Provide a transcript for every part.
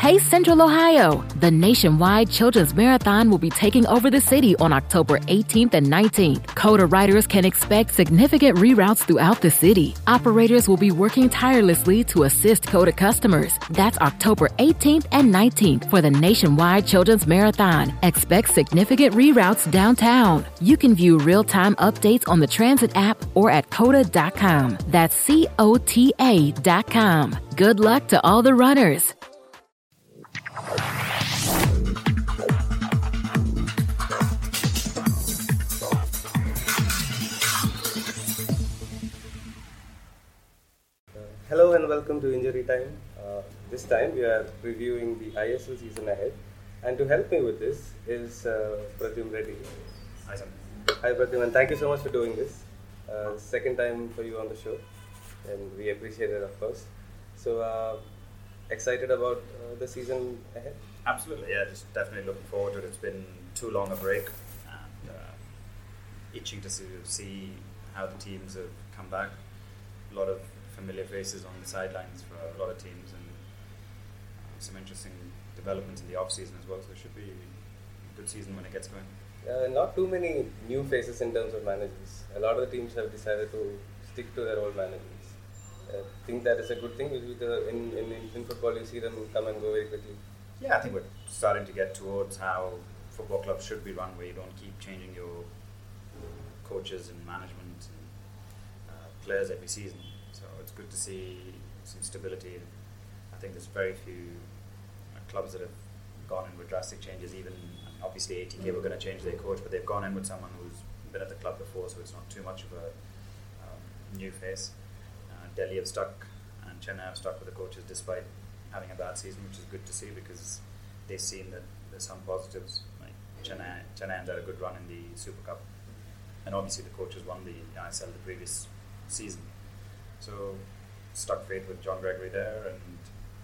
Hey Central Ohio! The nationwide Children's Marathon will be taking over the city on October 18th and 19th. COTA riders can expect significant reroutes throughout the city. Operators will be working tirelessly to assist COTA customers. That's October 18th and 19th for the nationwide Children's Marathon. Expect significant reroutes downtown. You can view real-time updates on the Transit app or at COTA.com. That's COTA.com. Good luck to all the runners. Hello and welcome to Injury Time. This time we are reviewing the ISL season ahead, and to help me with this is Pradyum Reddy. Hi, Sam. Hi Pradyum, and thank you so much for doing this. Second time for you on the show, and we appreciate it, of course. So excited about the season ahead? Absolutely, yeah, just definitely looking forward to it. It's been too long a break, and itching to see how the teams have come back. A lot of familiar faces on the sidelines for a lot of teams, and some interesting developments in the off-season as well, so it should be a good season when it gets going. Not too many new faces in terms of managers. A lot of the teams have decided to stick to their old managers. Think that is a good thing? In football you see them come and go very quickly. Yeah, I think we're starting to get towards how football clubs should be run, where you don't keep changing your coaches and management and players every season. So it's good to see some stability. I think there's very few clubs that have gone in with drastic changes. Even obviously ATK were going to change their coach, but they've gone in with someone who's been at the club before, so it's not too much of a new face. Delhi have stuck, and Chennai have stuck with the coaches despite having a bad season, which is good to see because they've seen that there's some positives. Like Chennai had a good run in the Super Cup, and obviously the coaches won the ISL the previous season. So stuck faith with John Gregory there, and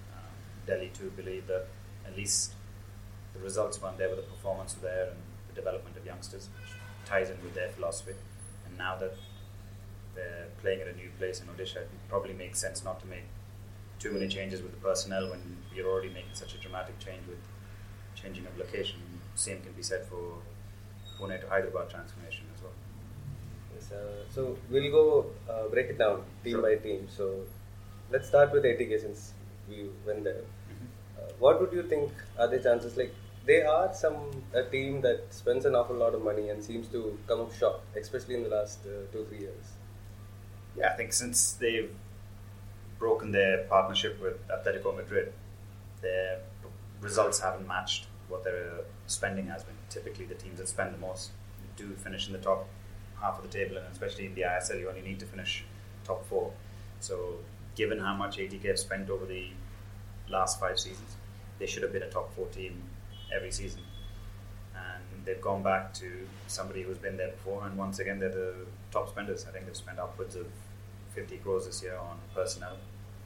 Delhi too believe that at least the results weren't there, but the performance was there, and the development of youngsters, which ties in with their philosophy. And now that they're playing at a new place in Odisha, it probably makes sense not to make too many changes with the personnel when you're already making such a dramatic change with changing of location. Same can be said for Pune to Hyderabad transformation as well. Yes, so we'll go break it down team by team. So let's start with ATK since we went there. What would you think are the chances? Like they are a team that spends an awful lot of money and seems to come up short, especially in the last 2-3 years. Yeah, I think since they've broken their partnership with Atletico Madrid, their results haven't matched what their spending has been. Typically, the teams that spend the most do finish in the top half of the table, and especially in the ISL, you only need to finish top 4. So, given how much ATK have spent over the last 5 seasons, they should have been a top 4 team every season. And they've gone back to somebody who's been there before, and once again, they're the top spenders. I think they've spent upwards of 50 crores this year on personnel.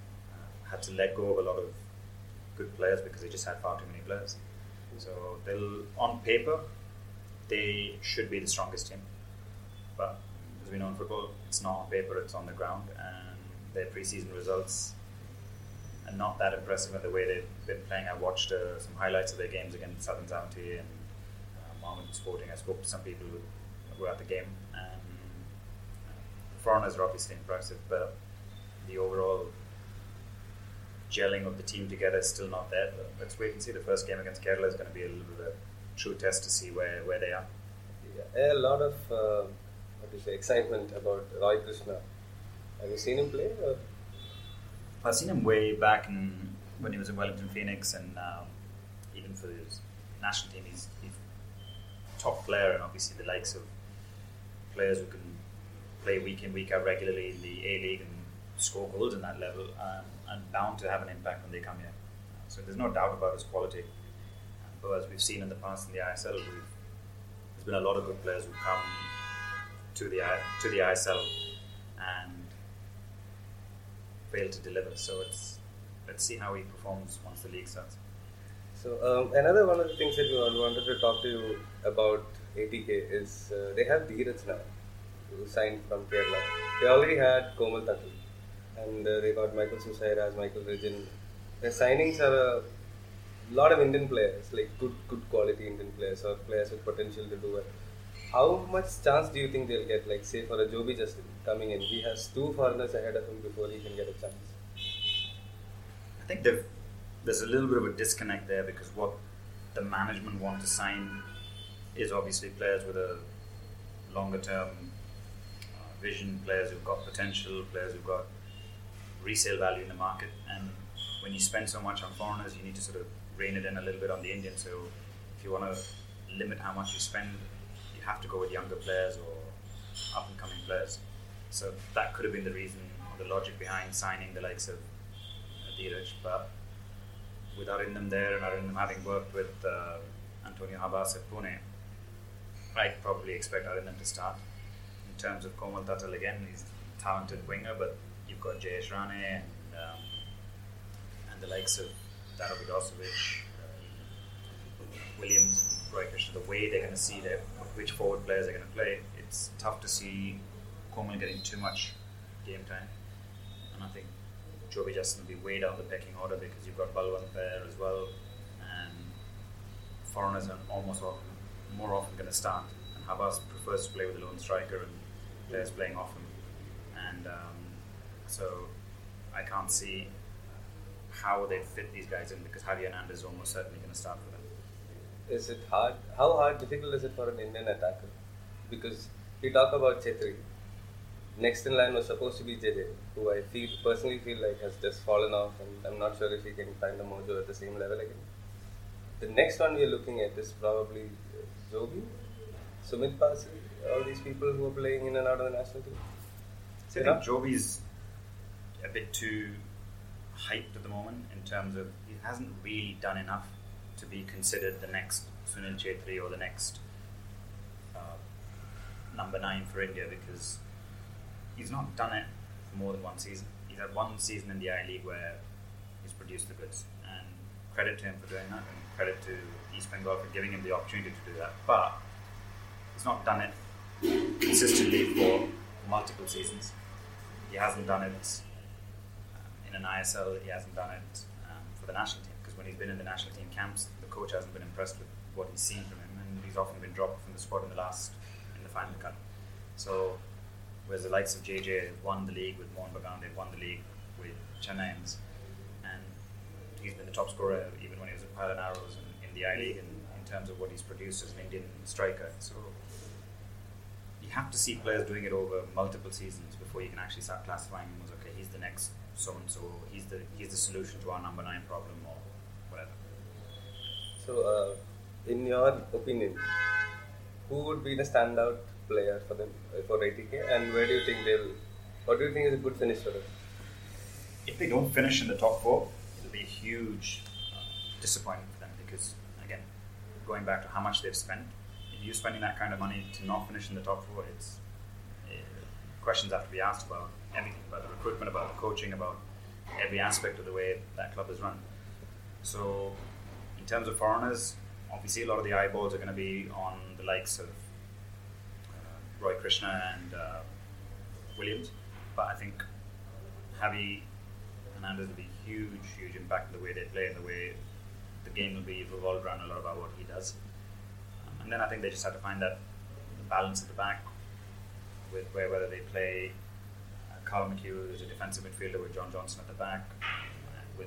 Had to let go of a lot of good players because they just had far too many players. So on paper, they should be the strongest team. But as we know in football, it's not on paper, it's on the ground. And their pre-season results are not that impressive in the way they've been playing. I watched some highlights of their games against Southern Zamti and Mohammedan Sporting. I spoke to some people who were at the game. And foreigners are obviously impressive, but the overall gelling of the team together is still not there. But let's wait and see. The first game against Kerala is going to be a little bit of a true test to see where they are. Yeah, a lot of excitement about Roy Krishna. Have you seen him play? Or? I've seen him way back when he was in Wellington Phoenix, and even for his national team, he's a top player, and obviously the likes of players who can play week in, week out regularly in the A-League and score goals in that level, and bound to have an impact when they come here. So there's no doubt about his quality. But as we've seen in the past in the ISL, there's been a lot of good players who come to the ISL and fail to deliver. So let's see how he performs once the league starts. So another one of the things that we wanted to talk to you about ATK is they have Dheeraj now, who signed from Kerala. They already had Komal Takal, and they got Michael Susaira as Michael Ridgen. Their signings are lot of Indian players, like good quality Indian players or players with potential to do it. How much chance do you think they'll get? Like say for a Joby Justin coming in, he has 2 foreigners ahead of him before he can get a chance. I think there's a little bit of a disconnect there because what the management want to sign is obviously players with a longer term vision, players who've got potential, players who've got resale value in the market. And when you spend so much on foreigners, you need to sort of rein it in a little bit on the Indians. So if you want to limit how much you spend, you have to go with younger players or up and coming players. So that could have been the reason or the logic behind signing the likes of Dheeraj, but with Arindam there and Arindam having worked with Antonio Habas at Pune, I'd probably expect Arindam to start. In terms of Komal Tatal, again, he's a talented winger, but you've got Jayesh Rane and the likes of Daro Vidosevic, Williams and Roy Krishna, the way they're going to see which forward players are going to play, it's tough to see Komal getting too much game time. And I think Joby Justin will be way down the pecking order because you've got Balwant there as well, and foreigners are more often going to start. And Habas prefers to play with a lone striker and players playing off him. And so I can't see how they fit these guys in because Javier Hernandez is almost certainly going to start for them. Is it hard? How difficult is it for an Indian attacker? Because we talk about Chhetri. Next in line was supposed to be JJ, who I personally feel like has just fallen off, and I'm not sure if he can find the mojo at the same level again. The next one we are looking at is probably Joby, Sumit Pasi, all these people who are playing in and out of the national team. So I think Joby's a bit too hyped at the moment in terms of he hasn't really done enough to be considered the next Sunil Chhetri or the next number 9 for India because he's not done it for more than one season. He's had one season in the I-League where he's produced the goods, and credit to him for doing that, and credit to East Bengal for giving him the opportunity to do that. But he's not done it consistently for multiple seasons. He hasn't done it in an ISL. He hasn't done it for the national team because when he's been in the national team camps, the coach hasn't been impressed with what he's seen from him, and he's often been dropped from the squad in the final cut. So whereas the likes of JJ have won the league with Mohan Bagan, they've won the league with Chennaians, and he's been the top scorer even when he was at Pilot Arrows in the I-League in terms of what he's produced as an Indian striker. So you have to see players doing it over multiple seasons before you can actually start classifying him as, okay, he's the next so-and-so, he's the solution to our number 9 problem or whatever. So in your opinion, who would be the standout player for them for ATK, and where do you think what do you think is a good finish for them? If they don't finish in the top 4, it'll be a huge disappointment for them because, again, going back to how much they've spent, if you're spending that kind of money to not finish in the top 4, it's questions have to be asked about everything, about the recruitment, about the coaching, about every aspect of the way that club is run. So in terms of foreigners, obviously a lot of the eyeballs are going to be on the likes of Roy Krishna and Williams, but I think Javi Hernandez will be huge impact on the way they play and the way the game will be revolved around a lot about what he does. And then I think they just have to find that balance at the back with whether they play Carl McHugh as a defensive midfielder with John Johnson at the back with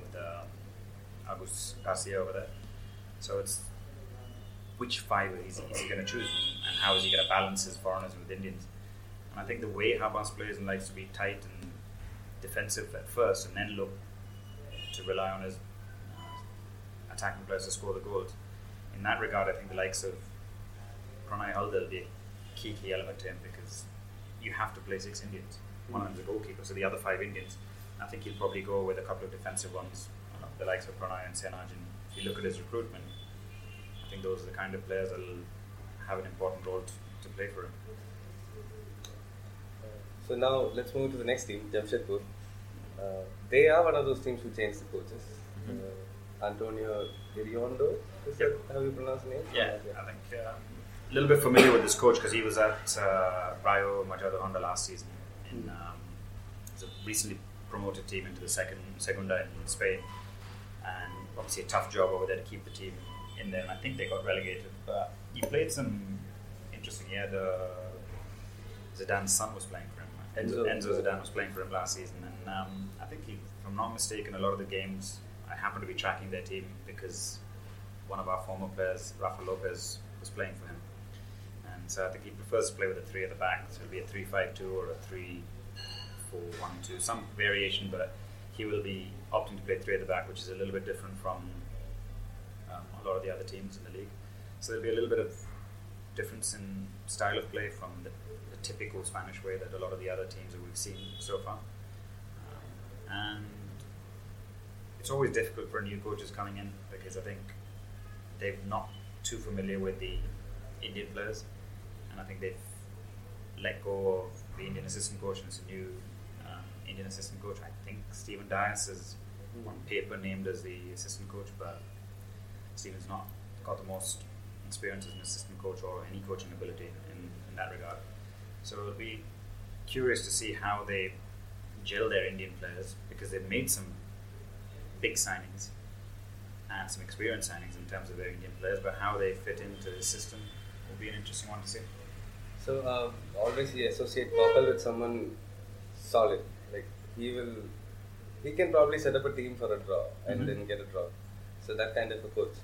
Agus Garcia over there. So it's which 5 is he going to choose and how is he going to balance his foreigners with Indians. And I think the way Habas plays and likes to be tight and defensive at first and then look to rely on his attacking players to score the goals. In that regard, I think the likes of Pranay Halder will be a key element to him because you have to play 6 Indians. One of them is a goalkeeper, so the other 5 Indians. I think he'll probably go with a couple of defensive ones, the likes of Pranay and Senaj. And if you look at his recruitment, I think those are the kind of players that will have an important role to play for him. So now let's move to the next team, Jamshedpur. They are one of those teams who changed the coaches. Antonio Iriondo, is that how you pronounce the name? Yeah, I think a little bit familiar with this coach because he was at Rayo Majadahonda last season. It was a recently promoted team into the Segunda in Spain. and obviously a tough job over there to keep the team in there. And I think they got relegated, but he played some interesting. He had Zidane's son was playing for him. Enzo Zidane was playing for him last season, and I think, if I'm not mistaken, a lot of the games I happen to be tracking their team because one of our former players, Rafa Lopez, was playing for him. And so I think he prefers to play with a 3 at the back. So it'll be a 3-5-2 or a 3-4-1-2, some variation, but he will be opting to play 3 at the back, which is a little bit different from a lot of the other teams in the league. So there'll be a little bit of difference in style of play from the typical Spanish way that a lot of the other teams that we've seen so far. And it's always difficult for new coaches coming in because I think they're not too familiar with the Indian players, and I think they've let go of the Indian assistant coach, and it's a new Indian assistant coach. I think Stephen Dias is on paper named as the assistant coach, but Stephen's not got the most experience as an assistant coach or any coaching ability in that regard. So it'll be curious to see how they gel their Indian players, because they've made some big signings and some experienced signings in terms of their Indian players, but how they fit into the system will be an interesting one to see. So always you associate Gopal with someone solid. Like he can probably set up a team for a draw and then get a draw. So that kind of a coach.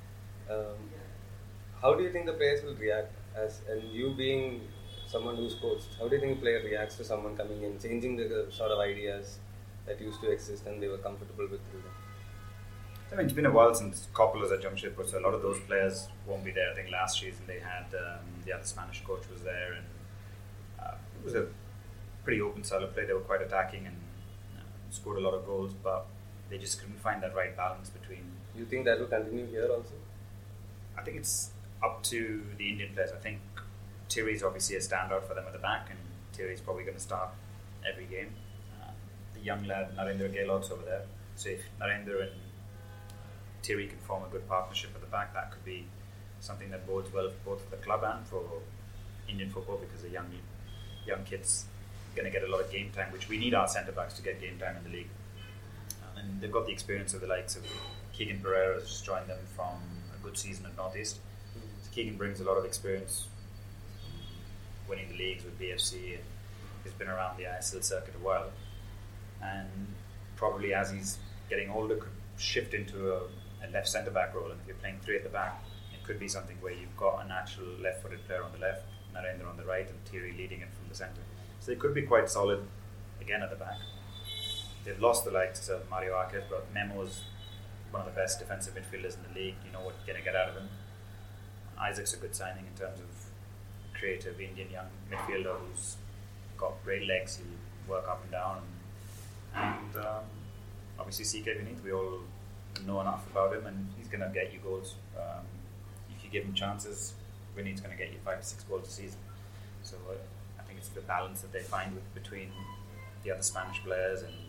How do you think the players will react and you being someone who's coached, how do you think a player reacts to someone coming in, changing the sort of ideas that used to exist and they were comfortable with through them? I mean, it's been a while since Koppel was at Jamshedpur, so a lot of those players won't be there. I think last season they had the other Spanish coach was there, and it was a pretty open style of play. They were quite attacking and scored a lot of goals, but they just couldn't find that right balance between. You think that will continue here also? I think it's up to the Indian players. I think Thierry's obviously a standout for them at the back, and Thierry's probably going to start every game. The young lad Narendra Gehlot's over there, so if Narendra and Thierry can form a good partnership at the back, that could be something that bodes well for both the club and for Indian football, because the young kids are going to get a lot of game time, which we need our centre backs to get game time in the league. And they've got the experience of the likes of Keegan Pereira, has just joined them from a good season at North East. So Keegan brings a lot of experience, winning the leagues with BFC, and he's been around the ISL circuit a while, and probably as he's getting older could shift into a left centre back role. And if you're playing 3 at the back, it could be something where you've got a natural left-footed player on the left, Narendra on the right, and Thierry leading it from the centre. So they could be quite solid again at the back. They've lost the likes of Mario Arquez, but Memo is one of the best defensive midfielders in the league. You know what you're going to get out of him. Isaac's a good signing in terms of creative Indian young midfielder who's got great legs. He'll work up and down, and obviously CK Vineet, we all know enough about him, and he's going to get you goals. If you give him chances, Vineet's going to get you 5 to 6 goals a season. So I think it's the balance that they find between the other Spanish players and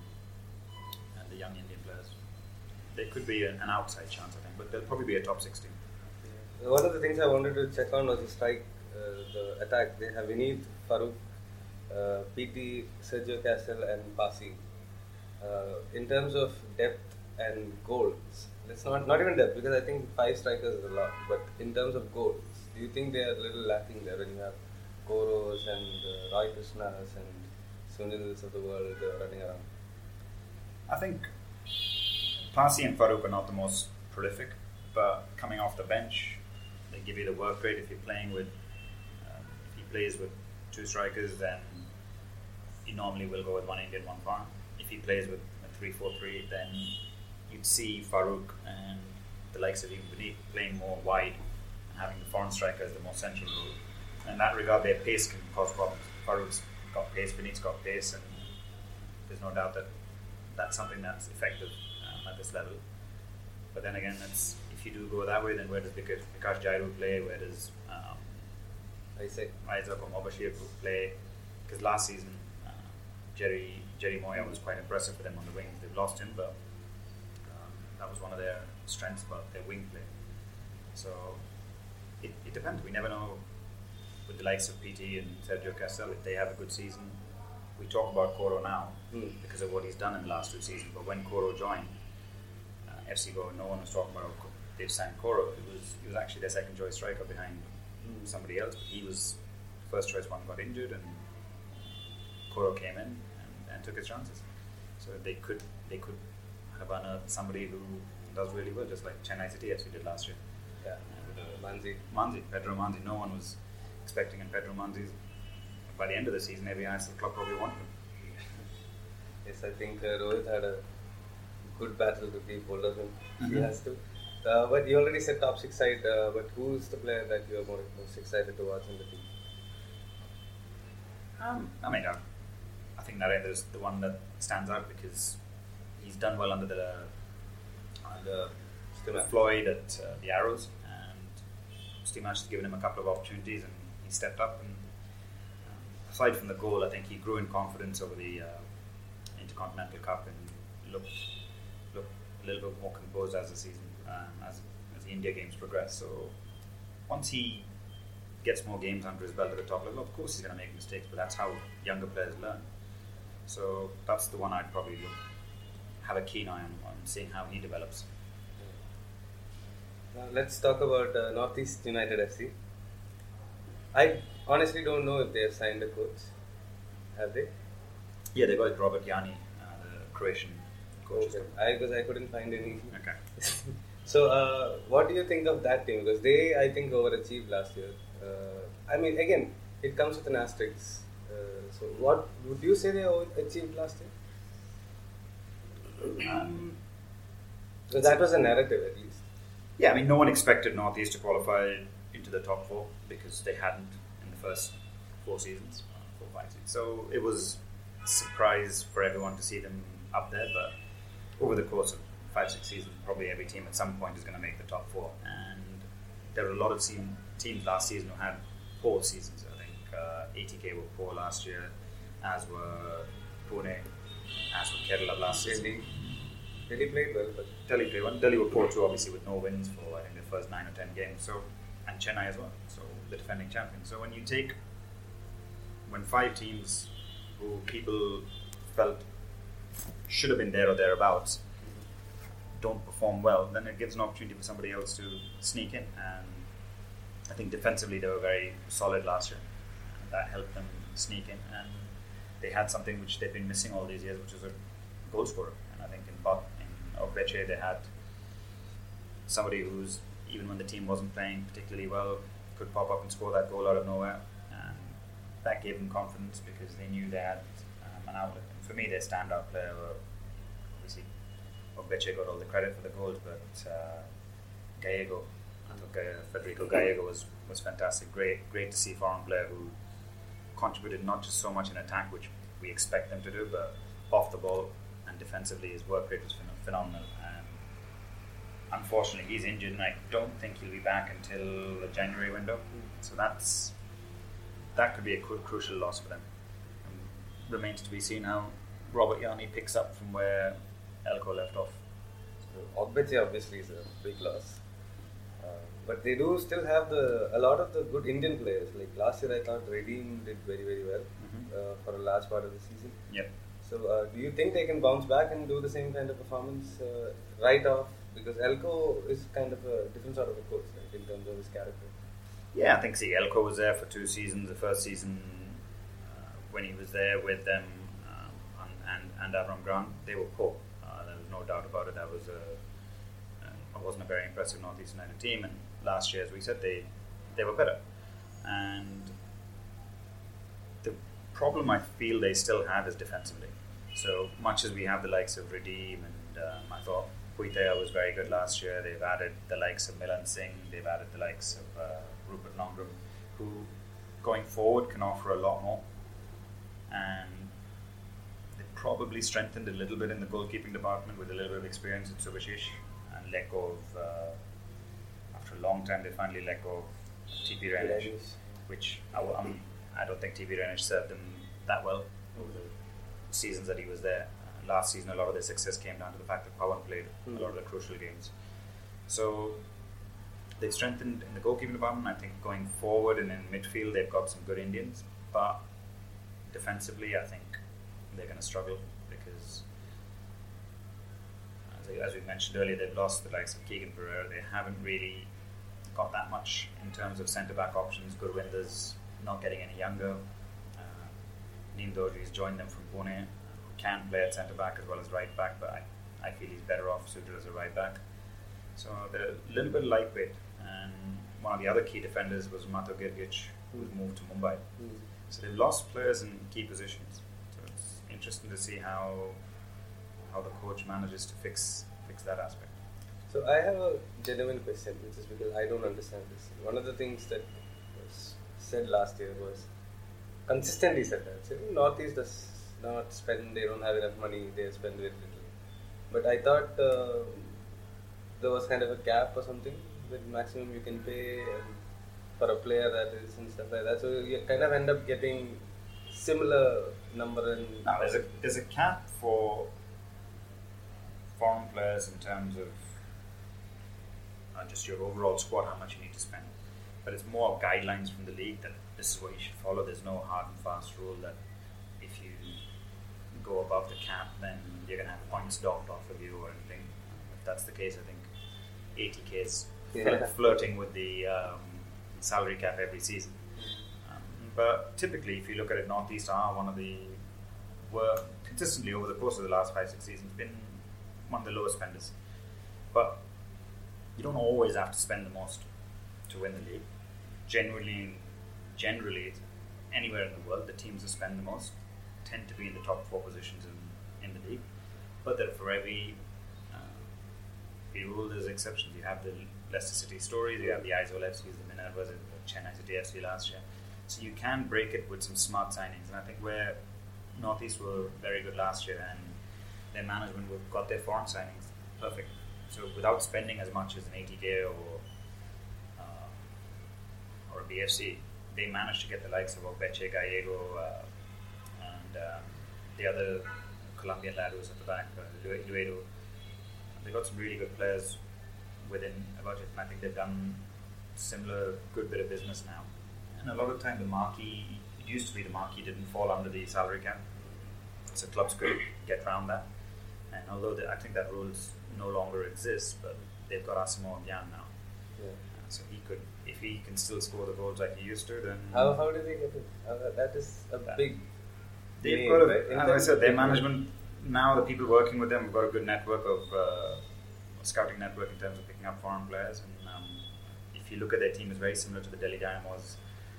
the young Indian players. There could be an outside chance, I think, but they'll probably be a top 16. One of the things I wanted to check on was the strike, the attack. They have Vineet, Farooq, PT, Sergio Castel, and Pasi. In terms of depth and goals, let's not even depth, because I think 5 strikers is a lot. But in terms of goals, do you think they are a little lacking there when you have Koros and Roy Krishnas and Sunils of the world running around? I think Pasi and Farooq are not the most prolific, but coming off the bench, they give you the work rate. If you're playing with, if he plays with 2 strikers, then he normally will go with 1 Indian, 1 foreign. If he plays with a 3-4-3, then you'd see Farooq and the likes of even Vineet playing more wide and having the foreign striker as the more central role. In that regard, their pace can cause problems. Farooq's got pace, Vineet's got pace, and there's no doubt that that's something that's effective at this level. But then again, if you do go that way, then where does Bikash Jairu play? Where does Isaac or Mobashir play? Because last season, Jerry Moya was quite impressive for them on the wings. They've lost him, but that was one of their strengths about their wing play. So it depends. We never know with the likes of PT and Sergio Castel if they have a good season. We talk about Koro now because of what he's done in the last 2 seasons, but when Koro joined, FC Goa, no one was talking about they've signed Koro. He was actually their second choice striker behind somebody else. But he was first choice one, got injured, and Koro came in and took his chances. So they could have unearthed somebody who does really well, just like Chennai City FC did last year. Yeah, Manzi, Pedro Manzi. No one was expecting, and Pedro Manzi, by the end of the season, every ISL club probably wanted him. Yes, I think Rohit had a good battle to keep hold of him. He has to. But you already said top 6 side, but who's the player that you are most excited to watch in the team? I think Narendra is the one that stands out because he's done well under Floyd at the Arrows, and Stimac has given him a couple of opportunities, and he stepped up. And aside from the goal, I think he grew in confidence over the Intercontinental Cup and looked a little bit more composed as the season, as the India games progress. So once he gets more games under his belt at the top level, of course he's going to make mistakes, but that's how younger players learn. So that's the one I'd probably have a keen eye on seeing how he develops. Now let's talk about Northeast United FC. I honestly don't know if they have signed a coach. Have they? Yeah, they got Robert Jani, the Croatian coach. Okay. Because I couldn't find any. Okay. So, what do you think of that team? Because they, I think, overachieved last year. I mean, again, it comes with an asterisk. So, what would you say they overachieved last year? Because that was a narrative, at least. Yeah, I mean, no one expected Northeast to qualify into the top 4 because they hadn't in the first 4 seasons, 4-5 seasons. So it was a surprise for everyone to see them up there. But over the course of 5-6 seasons, probably every team at some point is going to make the top 4. And there were a lot of teams last season who had poor seasons. I think ATK were poor last year, as were Pune, as were Kerala last season. Delhi played well, but Delhi played well. Delhi were poor too, obviously, with no wins for I think the first 9 or 10 games. So, and Chennai as well. So the defending champions. So when 5 teams who people felt should have been there or thereabouts don't perform well, then it gives an opportunity for somebody else to sneak in. And I think defensively they were very solid last year. And that helped them sneak in. And they had something which they've been missing all these years, which is a goal scorer. And I think in Ogbeche they had somebody who's, even when the team wasn't playing particularly well, could pop up and score that goal out of nowhere. And that gave them confidence because they knew they had an outlet. And for me, their standout player, obviously, Ogbeche got all the credit for the goals, but Gallego, I thought Federico Gallego was fantastic. Great to see a foreign player who contributed not just so much in attack, which we expect them to do, but off the ball and defensively his work rate was phenomenal. And unfortunately, he's injured, and I don't think he'll be back until the January window. So that could be a crucial loss for them. And remains to be seen how Robert Jani picks up from where Elko left off. So Ogbeche obviously is a big loss. But they do still have a lot of the good Indian players. Like last year, I thought Redeem did very, very well for a large part of the season. Yep. So, do you think they can bounce back and do the same kind of performance right off? Because Elko is kind of a different sort of a coach, right, in terms of his character. Yeah, I think Elko was there for 2 seasons. The first season, when he was there with them and Avram Grant, they were poor. There was no doubt about it. That was wasn't a very impressive Northeast United team. And last year, as we said, they were better. And the problem I feel they still have is defensively. So much as we have the likes of Redeem and I thought Puitea was very good last year, they've added the likes of Milan Singh, they've added the likes of Rupert Longrum, who going forward can offer a lot more. And they probably strengthened a little bit in the goalkeeping department with a little bit of experience in Subhashish, and let go of, after a long time, they finally let go of TP Renish, which I don't think TP Renish served them that well over the seasons that he was there. Last season, a lot of their success came down to the fact that Pawan played a lot of the crucial games. So they've strengthened in the goalkeeping department. I think going forward and in midfield, they've got some good Indians, but defensively, I think they're going to struggle because as we mentioned earlier, they've lost the likes of Keegan Pereira. They haven't really got that much in terms of centre-back options. Gurwinder's not getting any younger. Neem Dodri's joined them from Pune, who can play at centre-back as well as right-back, but I feel he's better off suited as a right-back. So they're a little bit lightweight. And one of the other key defenders was Mato Girgic, who's moved to Mumbai. So they've lost players in key positions. So it's interesting to see how the coach manages to fix that aspect. So I have a genuine question, which is because I don't understand this. One of the things that was said last year was, consistently said that, so Northeast does not spend, they don't have enough money, they spend very little. But I thought there was kind of a cap or something, the maximum you can pay for a player that is and stuff like that. So you kind of end up getting similar number in... Now there's a cap for foreign players in terms of just your overall squad, how much you need to spend. But it's more guidelines from the league that this is what you should follow. There's no hard and fast rule that if you go above the cap, then you're going to have points docked off of you or anything. If that's the case, I think 80k is flirting with the salary cap every season. But typically, if you look at it, Northeast are were consistently over the course of the last 5-6 seasons been one of the lowest spenders. But you don't always have to spend the most to win the league. Generally, anywhere in the world, the teams that spend the most tend to be in the top 4 positions in the league. But for every rule, there's exceptions. You have the Leicester City stories, you have the Aizawl FCs, the Minervas, the Chennai City FC last year. So you can break it with some smart signings. And I think where Northeast were very good last year and their management got their foreign signings perfect. So without spending as much as an 80k or a BFC, they managed to get the likes of Obeche, Gallego, and the other Colombian lad who's at the back, Luedo. They got some really good players within a budget, and I think they've done similar good bit of business now. And a lot of the time, it used to be the marquee didn't fall under the salary cap, so clubs could get around that. And although I think that rule no longer exists, but they've got Asamoah Gyan now. Yeah. So he could, if he can still score the goals like he used to, then... How did they get it? That is a big... They've got as I said, their management, now the people working with them have got a good network of scouting network in terms of picking up foreign players. And if you look at their team, it's very similar to the Delhi Dynamos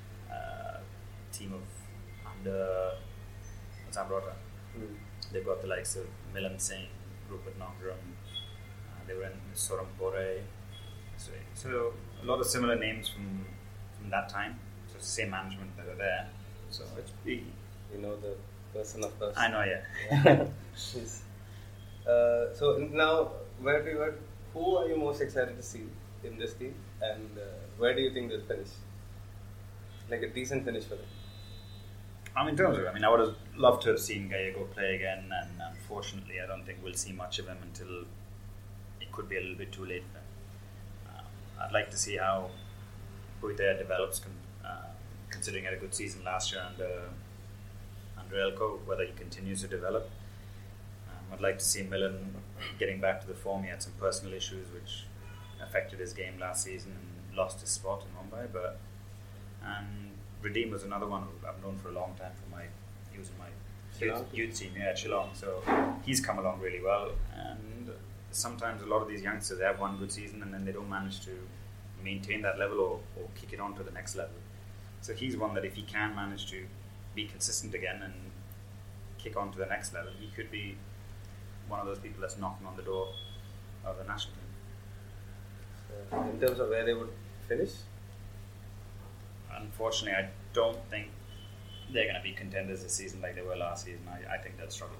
team of under Zambrota. They've got the likes of Milan Singh, Rupert Nongrum, they were in Soram Bore. So a lot of similar names from that time. So it's the same management that are there. So it's big. You know the person, of course. I know, yeah. Yes. So now, who are you most excited to see in this team, and where do you think they'll finish? Like a decent finish for them. In terms of, I would have loved to have seen Gallego play again, and unfortunately, I don't think we'll see much of him until it could be a little bit too late for him. I'd like to see how Puitaya develops, considering he had a good season last year under Elko, whether he continues to develop. I'd like to see Milan getting back to the form. He had some personal issues which affected his game last season and lost his spot in Mumbai, and Redeem was another one who I've known for a long time. He was in my youth team at Shillong, so he's come along really well. And sometimes a lot of these youngsters, they have one good season and then they don't manage to maintain that level or kick it on to the next level. So he's one that if he can manage to be consistent again and kick on to the next level, he could be one of those people that's knocking on the door of the national team. So in terms of where they would finish? Unfortunately, I don't think they're going to be contenders this season like they were last season. I think they'll struggle.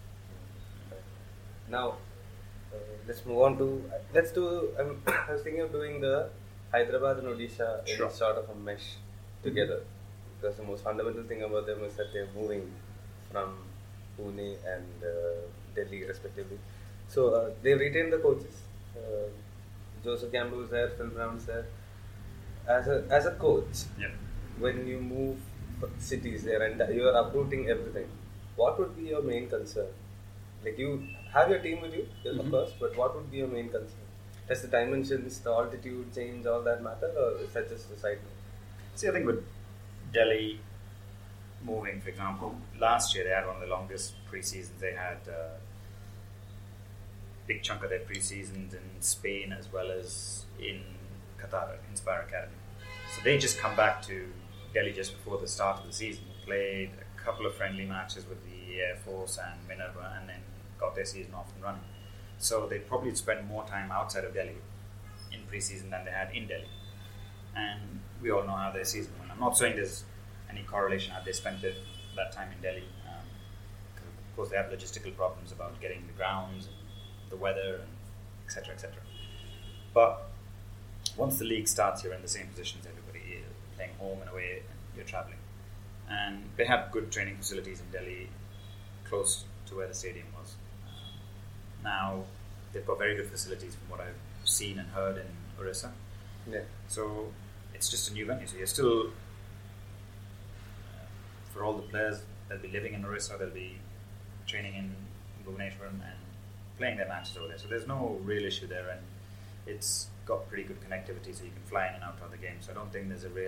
Now, let's move on to... I was thinking of doing the Hyderabad and Odisha in sort of a mesh together. Because the most fundamental thing about them is that they're moving from Pune and Delhi respectively. So they retained the coaches. Joseph Campbell is there, Phil Brown's there. As a coach, when you move cities there and you are uprooting everything, what would be your main concern like you have your team with you, of course, but what would be your main concern? Does the dimensions, the altitude change, all that matter, or is that just a side note? See, I think with Delhi moving, for example, last year they had one of the longest pre-seasons. They had a big chunk of their pre-seasons in Spain as well as in Qatar, Inspire Academy. So they just come back to Delhi just before the start of the season, played a couple of friendly matches with the Air Force and Minerva, and then got their season off and running. So they probably spent more time outside of Delhi in pre-season than they had in Delhi. And we all know how their season went. I'm not saying there's any correlation how they spent that time in Delhi. Of course, they have logistical problems about getting the grounds, and the weather, and etc., etc. But once the league starts, you're in the same position as everybody. You're playing home and away, and you're traveling. And they have good training facilities in Delhi, close to where the stadium was. Now, they've got very good facilities from what I've seen and heard in Orissa. Yeah. So it's just a new venue. So you're still, for all the players, they'll be living in Orissa, they'll be training in Bhubaneswar and playing their matches over there. So there's no real issue there, and it's got pretty good connectivity, so you can fly in and out of the game. So I don't think there's a real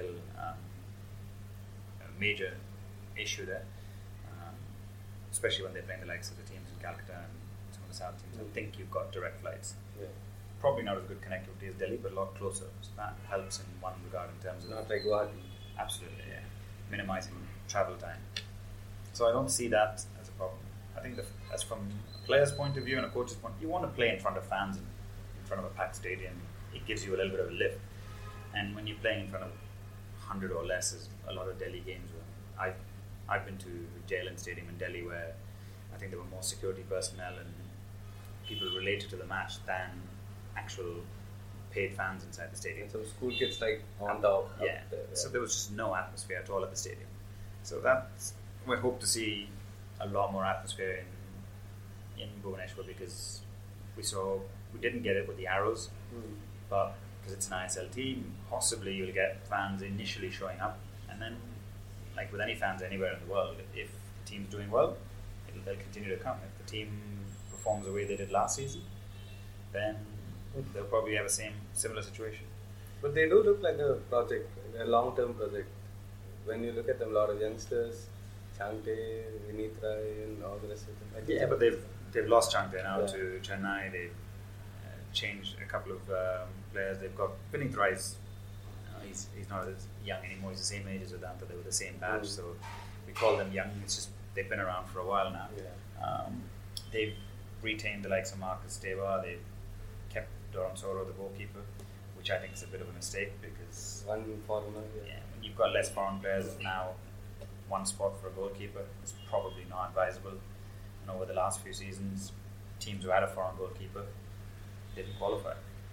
major issue there, especially when they're playing the likes of the teams in Calcutta and some of the south teams. I think you've got direct flights. Yeah. Probably not as good connectivity as Delhi, but a lot closer. So that helps in one regard in terms of... Not like Guwahati. Absolutely, yeah. Minimizing travel time. So I don't see that as a problem. I think as from a player's point of view and a coach's point, you want to play in front of fans and in front of a packed stadium. It gives you a little bit of a lift. And when you're playing in front of 100 or less, is a lot of Delhi games. I've been to Jailen Stadium in Delhi where I think there were more security personnel and people related to the match than actual paid fans inside the stadium. And some school kids like on top. Yeah. So there was just no atmosphere at all at the stadium. So we hope to see a lot more atmosphere in Bhubaneswar, because we didn't get it with the Arrows, but because it's an ISL team, possibly you'll get fans initially showing up, and then, like with any fans anywhere in the world, if the team's doing well, they'll continue to come. If the team performs the way they did last season, then they'll probably have a similar situation. But they do look like a project, a long-term project. When you look at them, a lot of youngsters, Changte, Vineet Rai, and all the rest of them. Yeah, but they've lost Changte now to Chennai. They've changed a couple of players. They've got Vineet Rai's. He's not as young anymore. He's the same age as Vedanta. They were the same batch, so we call them young. It's just they've been around for a while now. Yeah. They've retained the likes of Marcus Deva. They've kept Doran Soro, the goalkeeper, which I think is a bit of a mistake, because one foreigner. When you've got less foreign players now, one spot for a goalkeeper is probably not advisable. And over the last few seasons, teams who had a foreign goalkeeper didn't qualify.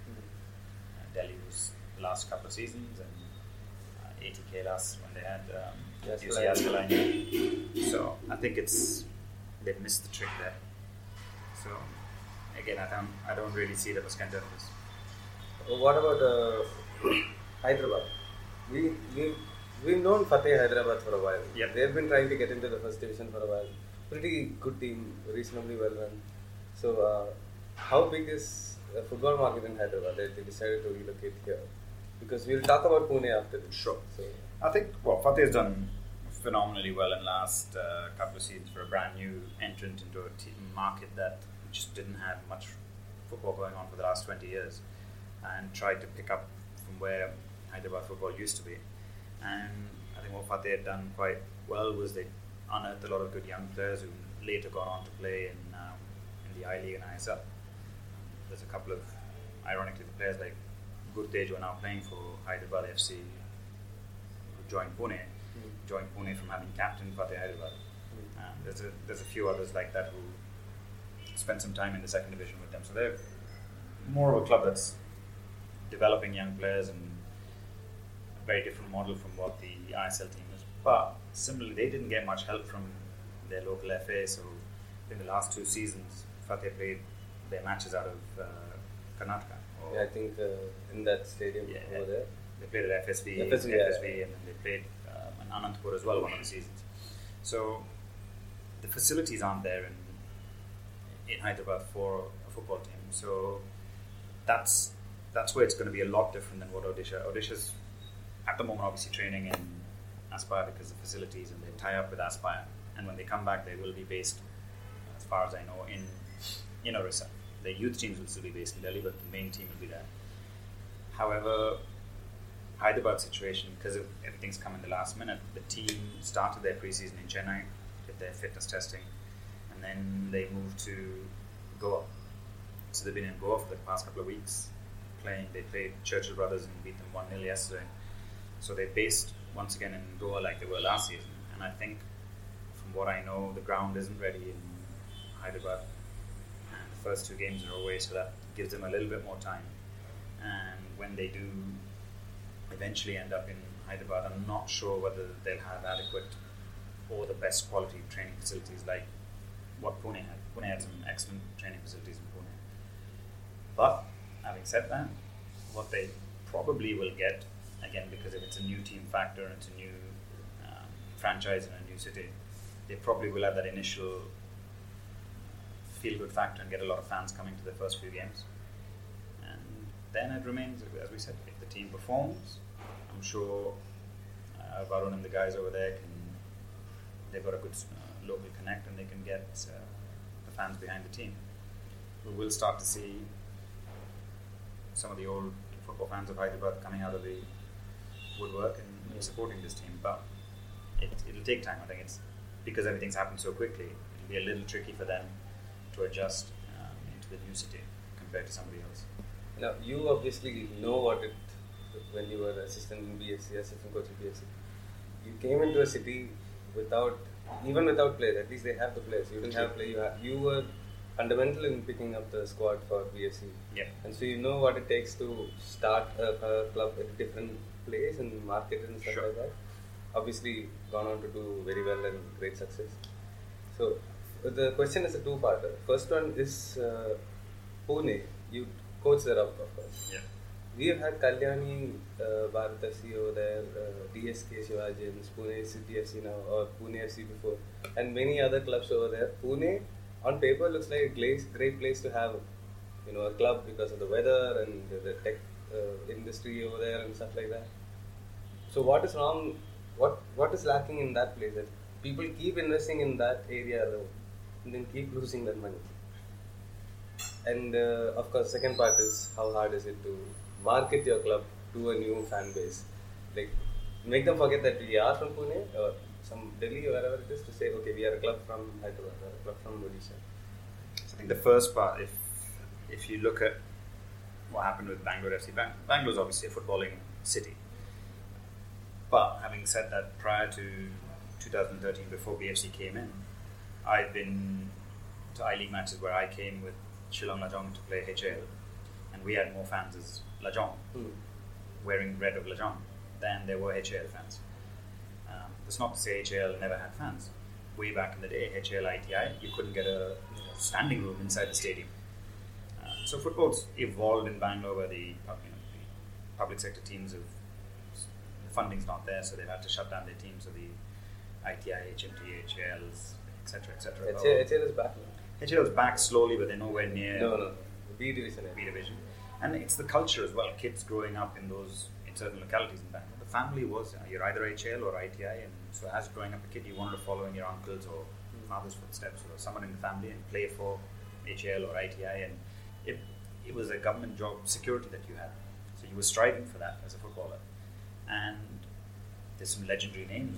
Delhi was the last couple of seasons, and ATK last when they had UC Ascalon. So I think they've missed the trick there. So again, I don't really see them as contenders. What about Hyderabad? We've known Fateh Hyderabad for a while. Yep. They've been trying to get into the first division for a while. Pretty good team, reasonably well run. So how big is the football market in Hyderabad that they decided to relocate here? Because we'll talk about Pune after this. Sure. So I think Fateh's done phenomenally well in the last couple of seasons for a brand new entrant into a market that just didn't have much football going on for the last 20 years, and tried to pick up from where Hyderabad football used to be. And I think what Fateh had done quite well was they unearthed a lot of good young players who later gone on to play in the I-League and ISL. There's a couple of, ironically, the players like Gurtej who are now playing for Hyderabad FC, who joined Pune from having captained Fateh Hyderabad. There's a few others like that who spent some time in the second division with them. So they're more of a club that's developing young players, and a very different model from what the ISL team is. But similarly, they didn't get much help from their local FA. So in the last 2 seasons, Fateh played their matches out of Karnataka. I think in that stadium over there. They played at FSV, and then they played in Anantapur as well one of the seasons. So the facilities aren't there in Hyderabad for a football team. So that's where it's going to be a lot different than what Odisha's at the moment obviously training in Aspire because of facilities, and they tie up with Aspire, and when they come back they will be based, as far as I know, in Orissa. The youth teams will still be based in Delhi, but the main team will be there. However, Hyderabad situation, because everything's come in the last minute, the team started their preseason in Chennai, did their fitness testing, and then they moved to Goa. So they've been in Goa for the past couple of weeks playing. They played Churchill Brothers and beat them 1-0 yesterday. So they're based once again in Goa like they were last season. And I think, from what I know, the ground isn't ready in Hyderabad. And the first 2 games are away, so that gives them a little bit more time. And when they do eventually end up in Hyderabad, I'm not sure whether they'll have adequate or the best quality training facilities like what Pune had. Pune had some excellent training facilities in Pune. But having said that, what they probably will get, again, because if it's a new team factor and it's a new franchise in a new city, they probably will have that initial feel-good factor and get a lot of fans coming to the first few games. And then it remains, as we said, if the team performs, I'm sure Varun and the guys over there they've got a good local connect, and they can get the fans behind the team. We will start to see some of the old football fans of Hyderabad coming out of the woodwork and supporting this team, but it'll take time. I think it's because everything's happened so quickly, it'll be a little tricky for them to adjust into the new city compared to somebody else. Now, you obviously know when you were assistant in BFC, assistant coach in BFC. You came into a city without players. At least they have the players. You didn't have players. You were fundamental in picking up the squad for BFC. Yeah. And so you know what it takes to start a club at a different place and market it and stuff like that. Obviously, gone on to do very well and great success. So the question is a two-parter. First one is Pune. You coach there, of course. Yeah. We have had Kalyani, Bharatasi over there, DSK Shivajins, Pune CTFC now, or Pune FC before, and many other clubs over there. Pune, on paper, looks like a great place to have, a club because of the weather and the tech industry over there and stuff like that. So what is wrong? What is lacking in that place? That people keep investing in that area and then keep losing that money. And of course, second part is how hard is it to market your club to a new fan base, like make them forget that we are from Pune or some Delhi or wherever it is, to say, okay, we are a club from Hyderabad or a club from Odisha. So I think the first part, if you look at what happened with Bangalore FC, Bangalore is obviously a footballing city. But having said that, prior to 2013, before BFC came in, I've been to I-League matches where I came with Shillong Lajong to play HAL, and we had more fans as Lajong wearing red of Lajong than there were HAL fans. That's not to say HAL never had fans. Way back in the day, HAL ITI, you couldn't get a standing room inside the stadium. So football's evolved in Bangalore, where the public sector teams the funding's not there, so they've had to shut down their teams. So the ITI, HMT, HALs, etc., etc. HAL is back now. HAL is back slowly, but they're nowhere near. No. B division. And it's the culture as well. Kids growing up in certain localities in Bangalore. The family was you're either HAL or ITI, and so as growing up a kid, you wanted to follow in your uncle's or father's footsteps or someone in the family and play for HAL or ITI, and it was a government job security that you had. So you were striving for that as a footballer. And there's some legendary names.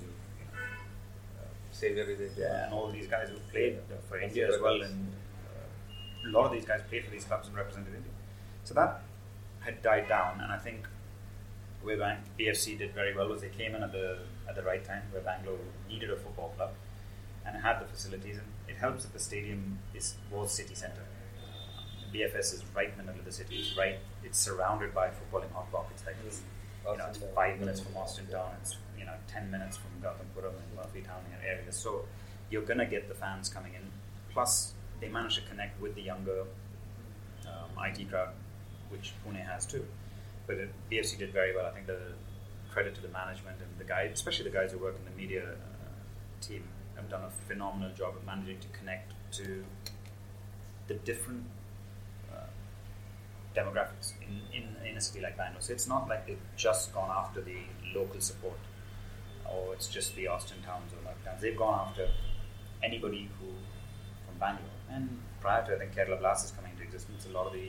Xavier Vijay. Yeah, and all these guys who played for India as well, and a lot of these guys played for these clubs and represented India. So that had died down, and I think where BFC did very well was they came in at the right time, where Bangalore needed a football club and it had the facilities, and it helps that the stadium was city centre. BFS is right in the middle of the city. It's surrounded by footballing hot pockets. Like it's 5 minutes from Austin Town. It's 10 minutes from Gautampuram and Murphy Town area. So you're gonna get the fans coming in. Plus, they managed to connect with the younger IT crowd, which Pune has too. But BFC did very well. I think the credit to the management and the guys, especially the guys who work in the media team, have done a phenomenal job of managing to connect to the different demographics in a city like Bangalore. So it's not like they've just gone after the local support, or it's just the Austin towns or North towns. They've gone after anybody who from Bangalore. And prior to, I think, Kerala Blasters coming into existence, a lot of the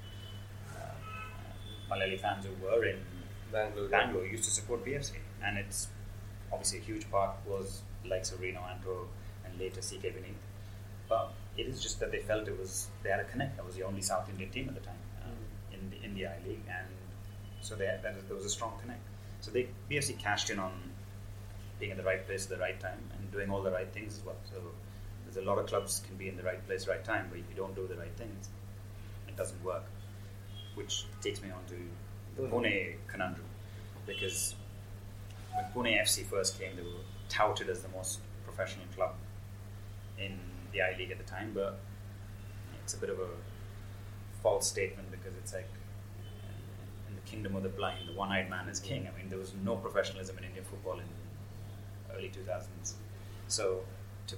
Malayali fans who were in Bangalore used to support BFC, and it's obviously a huge part was like Reno, Antro, and later CK Beneath. But it is just that they felt they had a connect. That was the only South Indian team at the time in the I League, and so there was a strong connect. So BFC cashed in on being in the right place at the right time and doing all the right things as well. So there's a lot of clubs can be in the right place, right time, but if you don't do the right things, it doesn't work. Which takes me on to the Pune conundrum, because when Pune FC first came, they were touted as the most professional club in the I League at the time, but it's a bit of a false statement, because it's like in the kingdom of the blind, the one-eyed man is king. I mean, there was no professionalism in Indian football in early 2000s. So to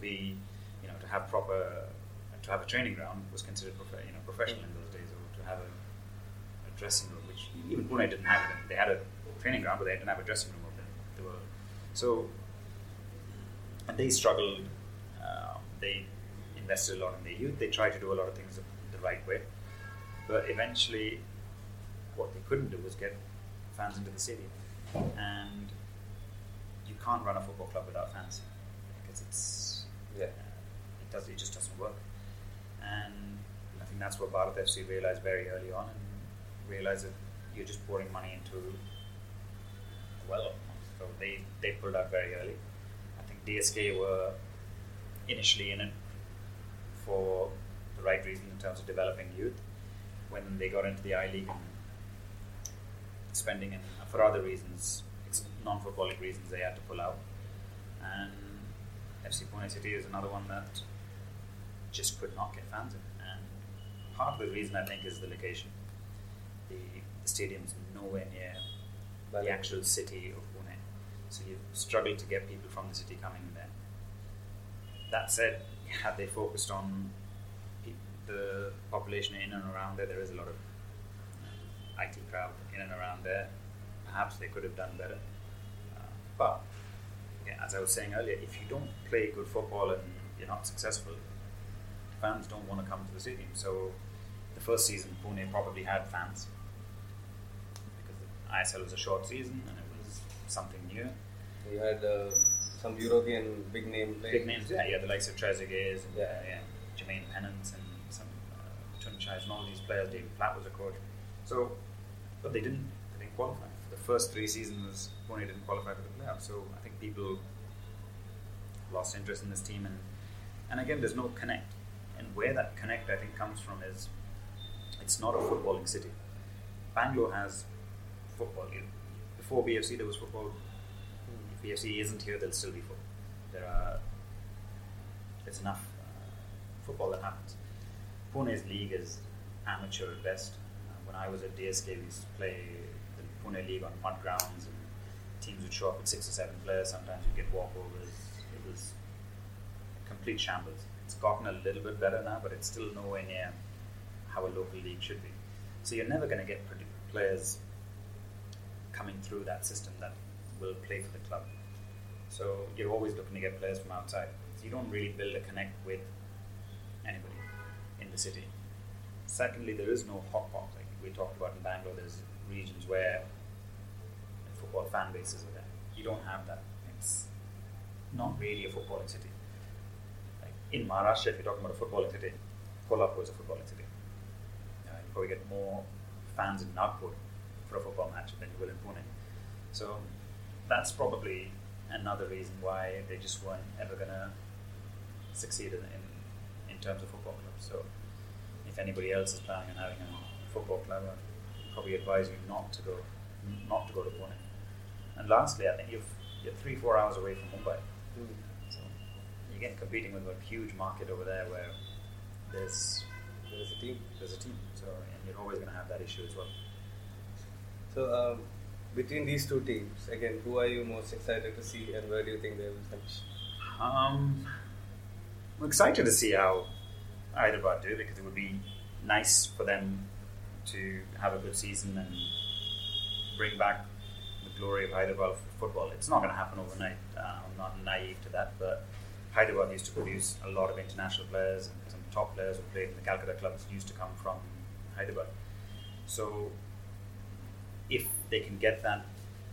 have a training ground was considered professional in those days, or to have a dressing room, which even Pune didn't have it. They had a training ground, but they didn't have a dressing room open. And they struggled. They invested a lot in their youth. They tried to do a lot of things the right way, but eventually, what they couldn't do was get fans into the stadium, and you can't run a football club without fans, because it just doesn't work. And I think that's what Bharat FC realized very early on, and realized that you're just pouring money into a well. So they pulled out very early. I think DSK were initially in it for the right reason in terms of developing youth. When they got into the I League and spending, and for other reasons, non-footballing reasons, they had to pull out. And FC Pune City is another one that just could not get fans in. And part of the reason, I think, is the location. The stadium's nowhere near the actual city of Pune, so you struggle to get people from the city coming there. That said, had they focused on the population in and around there is a lot of IT crowd in and around there. Perhaps they could have done better. But as I was saying earlier, if you don't play good football and you're not successful, fans don't want to come to the stadium. So the first season, Pune probably had fans, because the ISL was a short season and it was something new. You had some European big name players. Big names, yeah. You had the likes of Trezeguet and Jermaine Pennant and some Tunchais and all these players. David Platt was a coach. So, but they didn't qualify. For the first 3 seasons, Pune didn't qualify for the playoffs. So I think people lost interest in this team, and again, there's no connect. And where that connect, I think, comes from is it's not a footballing city. Bangalore has football. Before BFC, there was football. If BFC isn't here, there'll still be football. There's enough football that happens. Pune's league is amateur at best. When I was at DSK, we used to play the Pune league on mud grounds, and teams would show up with 6 or 7 players. Sometimes you'd get walkovers. It was a complete shambles. It's gotten a little bit better now, but it's still nowhere near how a local league should be. So you're never going to get players coming through that system that will play for the club. So you're always looking to get players from outside. So you don't really build a connect with anybody in the city. Secondly, there is no hot pot. Like we talked about in Bangalore, there's regions where football fan bases are there. You don't have that. It's not really a footballing city. Like in Maharashtra, if you're talking about a footballing city, Kolhapur is a footballing city. You probably get more fans in Nagpur for a football match than you will in Pune. So that's probably another reason why they just weren't ever going to succeed in terms of football clubs. So if anybody else is planning on having a football club, I'd probably advise you not to go to Pune. And lastly, I think you're 3-4 hours away from Mumbai. So you get competing with a huge market over there where there's a team. So and you're always going to have that issue as well. So between these two teams, again, who are you most excited to see, and where do you think they will finish? I'm excited to see how Hyderabad do, because it would be nice for them to have a good season and bring back the glory of Hyderabad football. It's not going to happen overnight. I'm not naive to that, but Hyderabad used to produce a lot of international players, and some top players who played in the Calcutta clubs used to come from Hyderabad. So if they can get that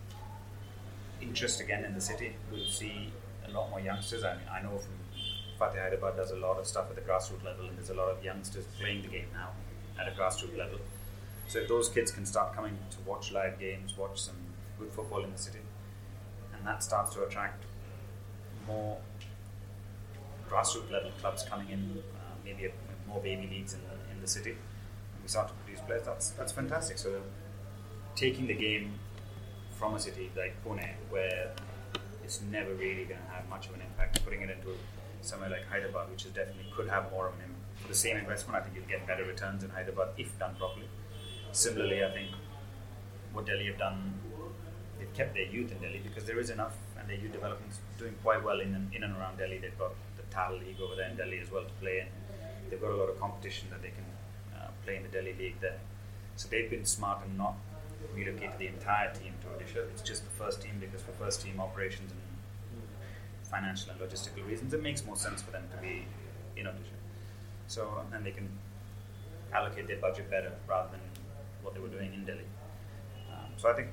interest again in the city, we'll see a lot more youngsters. I mean, I know from Fateh Hyderabad does a lot of stuff at the grassroots level, and there's a lot of youngsters playing the game now at a grassroots level. So if those kids can start coming to watch live games, watch some good football in the city, and that starts to attract more grassroots level clubs coming in, maybe more baby leagues in the city, and we start to produce players, that's fantastic. So taking the game from a city like Pune, where it's never really going to have much of an impact, putting it into somewhere like Hyderabad, which is definitely could have more of an impact. For the same investment, I think you'll get better returns in Hyderabad if done properly. Similarly, I think what Delhi have done, they've kept their youth in Delhi because there is enough, and their youth development's doing quite well in and around Delhi. They've got the TAL League over there in Delhi as well to play in. They've got a lot of competition that they can play in the Delhi League there. So they've been smart and not relocate the entire team to Odisha. It's just the first team, because for first team operations and financial and logistical reasons, it makes more sense for them to be in Odisha. So, and they can allocate their budget better rather than what they were doing in Delhi. So I think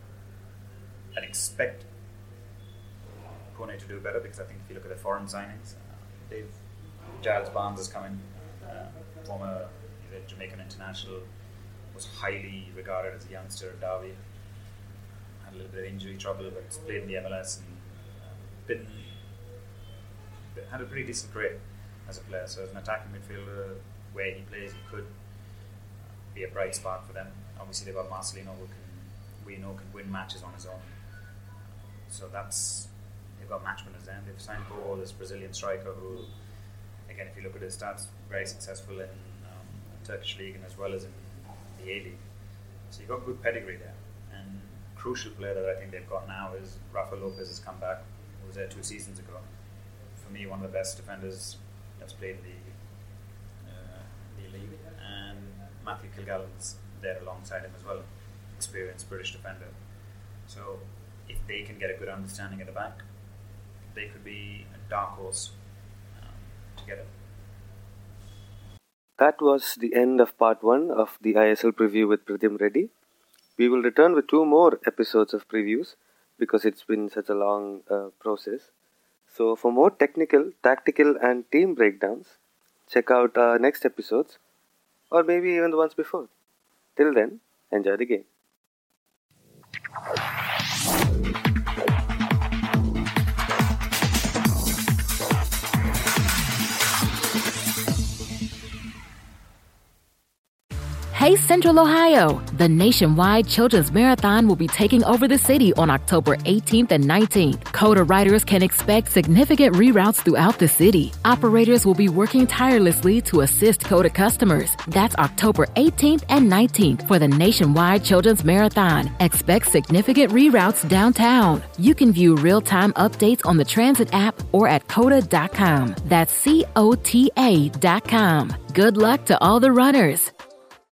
I'd expect Pune to do better, because I think if you look at the foreign signings, Giles Barnes has come in, former Jamaican international, was highly regarded as a youngster at Derby, had a little bit of injury trouble, but he's played in the MLS and had a pretty decent career as a player. So as an attacking midfielder, where he plays, he could be a bright spark for them. Obviously they've got Marcelino, who can win matches on his own. So they've got match winners there. They've signed Bo, this Brazilian striker, who, again, if you look at his stats, very successful in the Turkish league and as well as in the A-League. So you've got good pedigree there. And crucial player that I think they've got now is Rafa Lopez has come back, who was there 2 seasons ago. For me, one of the best defenders that's played in the league. And Matthew Kilgallen's there alongside him as well, experienced British defender. So if they can get a good understanding at the back, they could be a dark horse together. That was the end of part 1 of the ISL preview with Pradyum Reddy. We will return with 2 more episodes of previews, because it's been such a long process. So for more technical, tactical and team breakdowns, check out our next episodes, or maybe even the ones before. Till then, enjoy the game. Hey Central Ohio! The nationwide Children's Marathon will be taking over the city on October 18th and 19th. CODA riders can expect significant reroutes throughout the city. Operators will be working tirelessly to assist CODA customers. That's October 18th and 19th for the nationwide Children's Marathon. Expect significant reroutes downtown. You can view real-time updates on the Transit app or at CODA.com. That's COTA.com. Good luck to all the runners.